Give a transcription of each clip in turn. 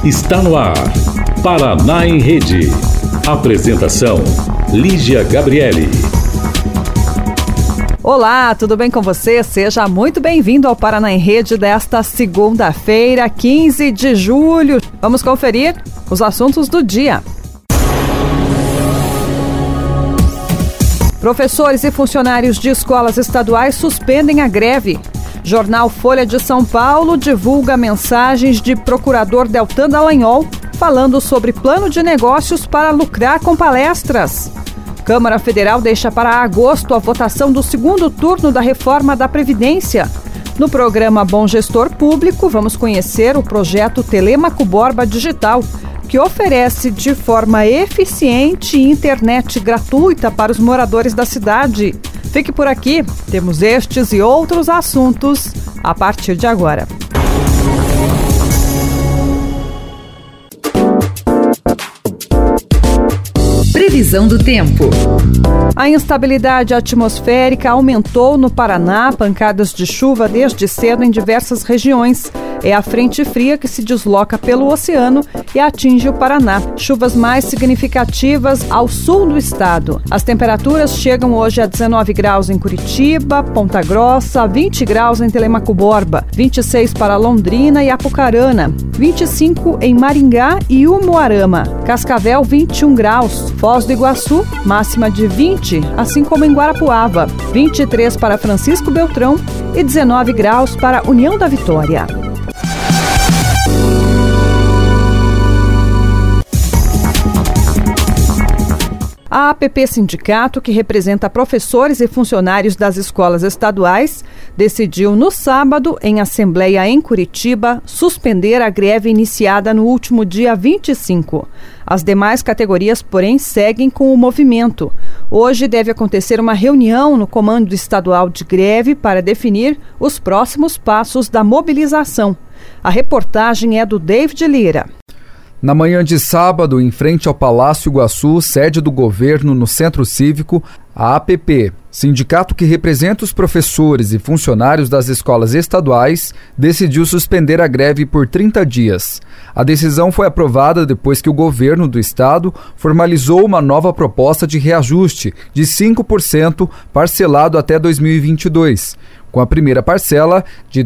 Está no ar, Paraná em Rede. Apresentação, Lígia Gabriele. Olá, tudo bem com você? Seja muito bem-vindo ao Paraná em Rede desta segunda-feira, 15 de julho. Vamos conferir os assuntos do dia. Professores e funcionários de escolas estaduais suspendem a greve. Jornal Folha de São Paulo divulga mensagens de procurador Deltan Dallagnol falando sobre plano de negócios para lucrar com palestras. Câmara Federal deixa para agosto a votação do segundo turno da reforma da Previdência. No programa Bom Gestor Público, vamos conhecer o projeto Telêmaco Borba Digital, que oferece de forma eficiente internet gratuita para os moradores da cidade. Fique por aqui, temos estes e outros assuntos a partir de agora. Previsão do tempo. A instabilidade atmosférica aumentou no Paraná, pancadas de chuva desde cedo em diversas regiões. É a frente fria que se desloca pelo oceano e atinge o Paraná. Chuvas mais significativas ao sul do estado. As temperaturas chegam hoje a 19 graus em Curitiba, Ponta Grossa, 20 graus em Telêmaco Borba, 26 para Londrina e Apucarana, 25 em Maringá e Umuarama, Cascavel 21 graus, Foz do Iguaçu, máxima de 20, assim como em Guarapuava, 23 para Francisco Beltrão e 19 graus para União da Vitória. A APP Sindicato, que representa professores e funcionários das escolas estaduais, decidiu no sábado, em assembleia em Curitiba, suspender a greve iniciada no último dia 25. As demais categorias, porém, seguem com o movimento. Hoje deve acontecer uma reunião no Comando Estadual de Greve para definir os próximos passos da mobilização. A reportagem é do David Lira. Na manhã de sábado, em frente ao Palácio Iguaçu, sede do governo no Centro Cívico, a APP, sindicato que representa os professores e funcionários das escolas estaduais, decidiu suspender a greve por 30 dias. A decisão foi aprovada depois que o governo do estado formalizou uma nova proposta de reajuste de 5% parcelado até 2022. Com a primeira parcela de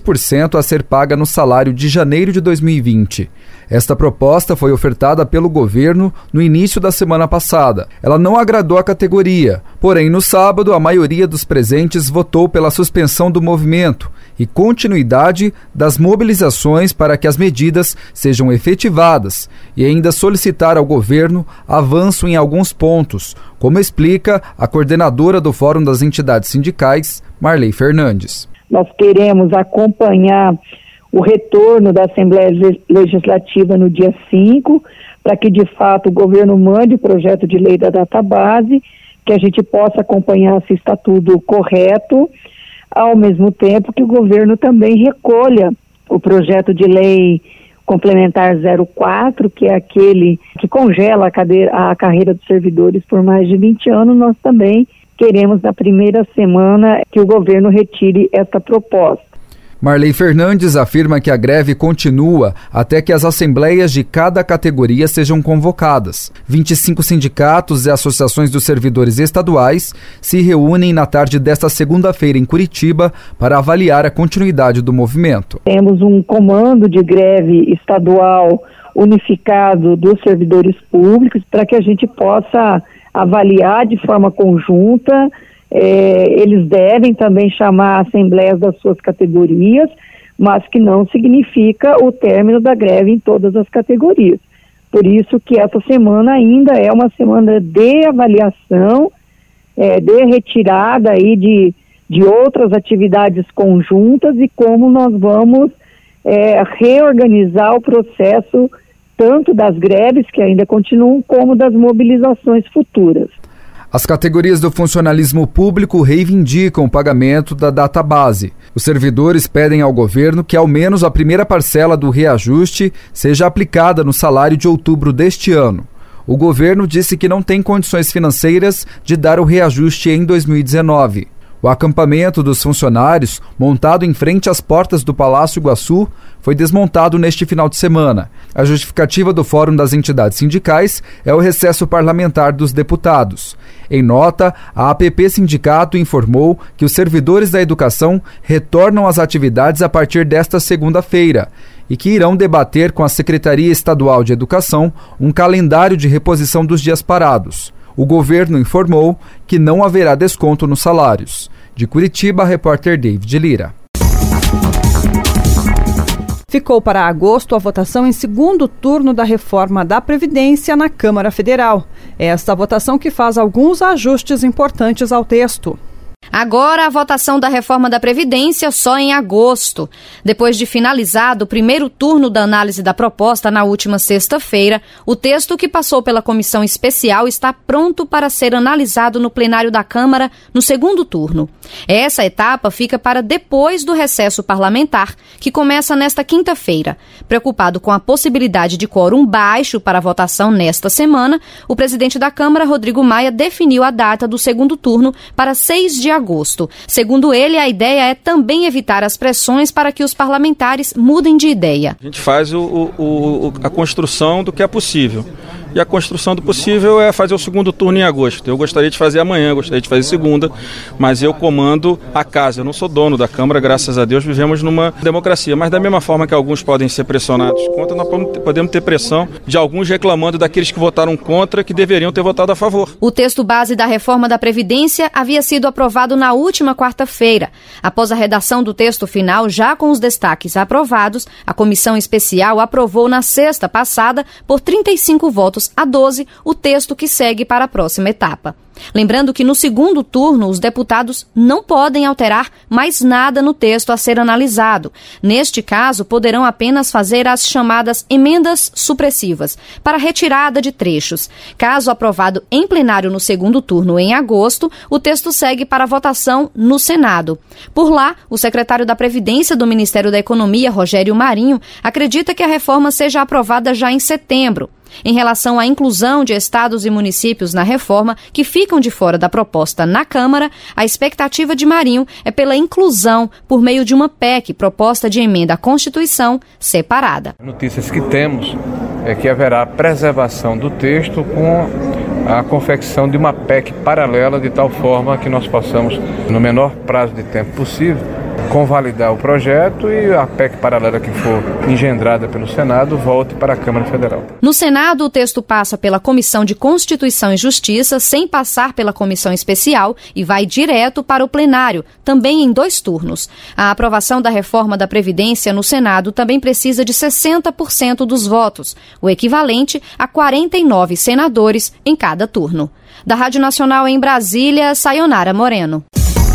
2% a ser paga no salário de janeiro de 2020. Esta proposta foi ofertada pelo governo no início da semana passada. Ela não agradou a categoria, porém no sábado a maioria dos presentes votou pela suspensão do movimento e continuidade das mobilizações para que as medidas sejam efetivadas e ainda solicitar ao governo avanço em alguns pontos, como explica a coordenadora do Fórum das Entidades Sindicais, Marley Fernandes. Nós queremos acompanhar o retorno da Assembleia Legislativa no dia 5, para que de fato o governo mande o projeto de lei da database, que a gente possa acompanhar se está tudo correto, ao mesmo tempo que o governo também recolha o projeto de lei complementar 04, que é aquele que congela a carreira dos servidores por mais de 20 anos. Nós também queremos, na primeira semana, que o governo retire essa proposta. Marley Fernandes afirma que a greve continua até que as assembleias de cada categoria sejam convocadas. 25 sindicatos e associações dos servidores estaduais se reúnem na tarde desta segunda-feira em Curitiba para avaliar a continuidade do movimento. Temos um comando de greve estadual unificado dos servidores públicos para que a gente possa avaliar de forma conjunta. Eles devem também chamar assembleias das suas categorias, mas que não significa o término da greve em todas as categorias. Por isso que essa semana ainda é uma semana de avaliação, de retirada aí de outras atividades conjuntas e como nós vamos reorganizar o processo tanto das greves que ainda continuam como das mobilizações futuras. As categorias do funcionalismo público reivindicam o pagamento da database. Os servidores pedem ao governo que ao menos a primeira parcela do reajuste seja aplicada no salário de outubro deste ano. O governo disse que não tem condições financeiras de dar o reajuste em 2019. O acampamento dos funcionários, montado em frente às portas do Palácio Iguaçu, foi desmontado neste final de semana. A justificativa do Fórum das Entidades Sindicais é o recesso parlamentar dos deputados. Em nota, a APP Sindicato informou que os servidores da educação retornam às atividades a partir desta segunda-feira e que irão debater com a Secretaria Estadual de Educação um calendário de reposição dos dias parados. O governo informou que não haverá desconto nos salários. De Curitiba, repórter David Lira. Ficou para agosto a votação em segundo turno da reforma da Previdência na Câmara Federal. É esta votação que faz alguns ajustes importantes ao texto. Agora a votação da reforma da Previdência só em agosto. Depois de finalizado o primeiro turno da análise da proposta na última sexta-feira, o texto que passou pela comissão especial está pronto para ser analisado no plenário da Câmara no segundo turno. Essa etapa fica para depois do recesso parlamentar, que começa nesta quinta-feira. Preocupado com a possibilidade de quórum baixo para a votação nesta semana, o presidente da Câmara, Rodrigo Maia, definiu a data do segundo turno para 6 de agosto. Segundo ele, a ideia é também evitar as pressões para que os parlamentares mudem de ideia. A gente faz a construção do que é possível. E a construção do possível é fazer o segundo turno em agosto. Eu gostaria de fazer amanhã, gostaria de fazer segunda, mas eu comando a casa. Eu não sou dono da Câmara, graças a Deus, vivemos numa democracia. Mas da mesma forma que alguns podem ser pressionados contra, nós podemos ter pressão de alguns reclamando daqueles que votaram contra, que deveriam ter votado a favor. O texto base da reforma da Previdência havia sido aprovado na última quarta-feira. Após a redação do texto final, já com os destaques aprovados, a comissão especial aprovou na sexta passada, por 35 votos a 12, o texto que segue para a próxima etapa. Lembrando que no segundo turno os deputados não podem alterar mais nada no texto a ser analisado. Neste caso, poderão apenas fazer as chamadas emendas supressivas, para retirada de trechos. Caso aprovado em plenário no segundo turno em agosto, o texto segue para votação no Senado. Por lá, o secretário da Previdência do Ministério da Economia, Rogério Marinho, acredita que a reforma seja aprovada já em setembro. Em relação à inclusão de estados e municípios na reforma que ficam de fora da proposta na Câmara, a expectativa de Marinho é pela inclusão por meio de uma PEC, proposta de emenda à Constituição, separada. Notícias que temos é que haverá preservação do texto com a confecção de uma PEC paralela, de tal forma que nós possamos, no menor prazo de tempo possível, convalidar o projeto e a PEC paralela que for engendrada pelo Senado volte para a Câmara Federal. No Senado, o texto passa pela Comissão de Constituição e Justiça, sem passar pela Comissão Especial, e vai direto para o plenário, também em 2 turnos. A aprovação da reforma da Previdência no Senado também precisa de 60% dos votos, o equivalente a 49 senadores em cada turno. Da Rádio Nacional em Brasília, Sayonara Moreno.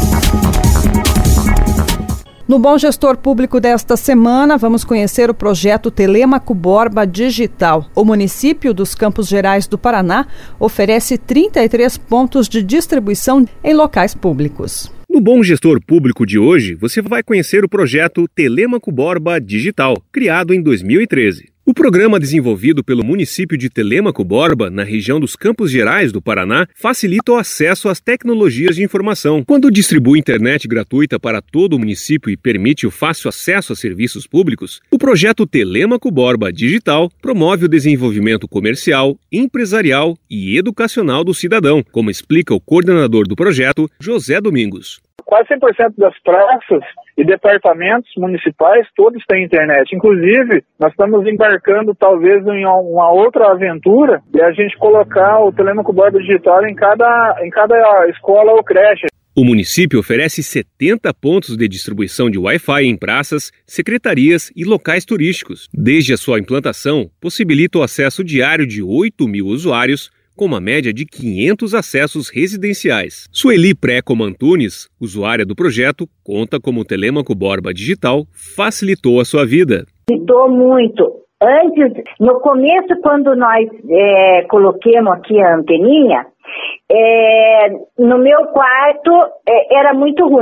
No Bom Gestor Público desta semana, vamos conhecer o projeto Telêmaco Borba Digital. O município dos Campos Gerais do Paraná oferece 33 pontos de distribuição em locais públicos. No Bom Gestor Público de hoje, você vai conhecer o projeto Telêmaco Borba Digital, criado em 2013. O programa desenvolvido pelo município de Telêmaco Borba, na região dos Campos Gerais do Paraná, facilita o acesso às tecnologias de informação. Quando distribui internet gratuita para todo o município e permite o fácil acesso a serviços públicos, o projeto Telêmaco Borba Digital promove o desenvolvimento comercial, empresarial e educacional do cidadão, como explica o coordenador do projeto, José Domingos. Quase 100% das praças e departamentos municipais, todos têm internet. Inclusive, nós estamos embarcando talvez em uma outra aventura de a gente colocar o Telêmaco Borba Digital em cada escola ou creche. O município oferece 70 pontos de distribuição de Wi-Fi em praças, secretarias e locais turísticos. Desde a sua implantação, possibilita o acesso diário de 8.000 usuários, com uma média de 500 acessos residenciais. Sueli Preco Antunes, usuária do projeto, conta como o Telêmaco Borba Digital facilitou a sua vida. Facilitou muito. Antes, no começo, quando nós coloquemos aqui a anteninha, no meu quarto era muito ruim.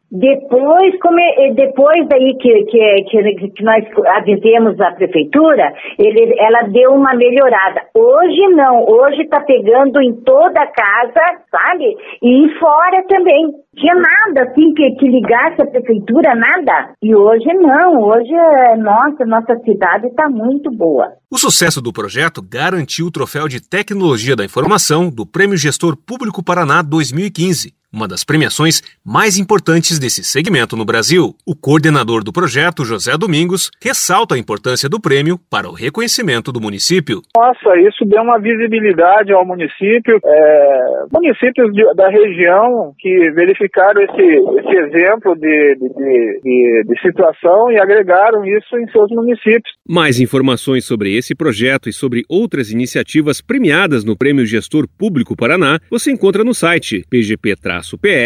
Depois daí que nós avisemos a prefeitura, ela deu uma melhorada. Hoje não, hoje está pegando em toda a casa, sabe? E fora também. Tinha nada assim que ligasse a prefeitura, nada. E hoje não, hoje nossa cidade está muito boa. O sucesso do projeto garantiu o troféu de Tecnologia da Informação do Prêmio Gestor Público Paraná 2015, uma das premiações mais importantes desse segmento no Brasil. O coordenador do projeto, José Domingos, ressalta a importância do prêmio para o reconhecimento do município. Nossa, isso deu uma visibilidade ao município. Municípios da região que verificaram esse exemplo de situação e agregaram isso em seus municípios. Mais informações sobre esse projeto e sobre outras iniciativas premiadas no Prêmio Gestor Público Paraná você encontra no site pgp-pr.org.br.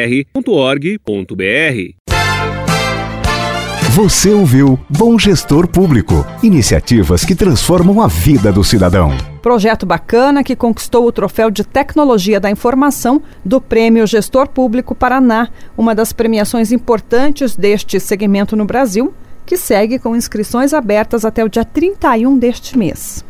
Você ouviu Bom Gestor Público, iniciativas que transformam a vida do cidadão. Projeto bacana que conquistou o troféu de Tecnologia da Informação do Prêmio Gestor Público Paraná, uma das premiações importantes deste segmento no Brasil, que segue com inscrições abertas até o dia 31 deste mês.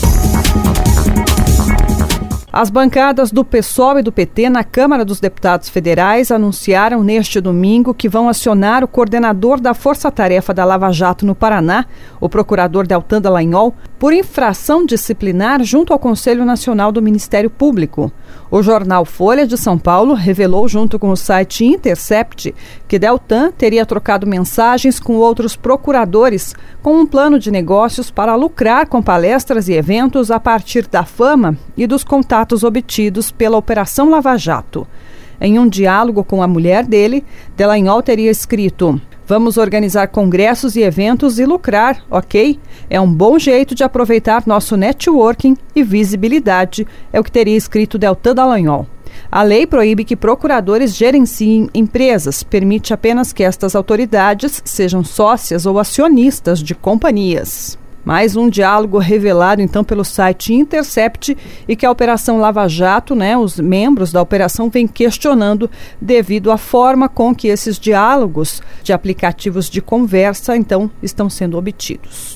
As bancadas do PSOL e do PT na Câmara dos Deputados Federais anunciaram neste domingo que vão acionar o coordenador da Força-Tarefa da Lava Jato no Paraná, o procurador Deltan Dallagnol, por infração disciplinar junto ao Conselho Nacional do Ministério Público. O jornal Folha de São Paulo revelou, junto com o site Intercept, que Deltan teria trocado mensagens com outros procuradores com um plano de negócios para lucrar com palestras e eventos a partir da fama e dos contatos obtidos pela Operação Lava Jato. Em um diálogo com a mulher dele, Dallagnol teria escrito: "Vamos organizar congressos e eventos e lucrar, ok? É um bom jeito de aproveitar nosso networking e visibilidade", é o que teria escrito Deltan Dallagnol. A lei proíbe que procuradores gerenciem empresas, permite apenas que estas autoridades sejam sócias ou acionistas de companhias. Mais um diálogo revelado, então, pelo site Intercept e que a Operação Lava Jato, os membros da operação vêm questionando devido à forma com que esses diálogos de aplicativos de conversa, então, estão sendo obtidos.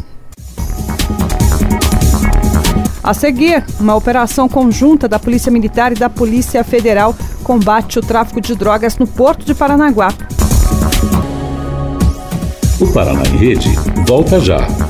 A seguir, uma operação conjunta da Polícia Militar e da Polícia Federal combate o tráfico de drogas no Porto de Paranaguá. O Paraná em Rede volta já.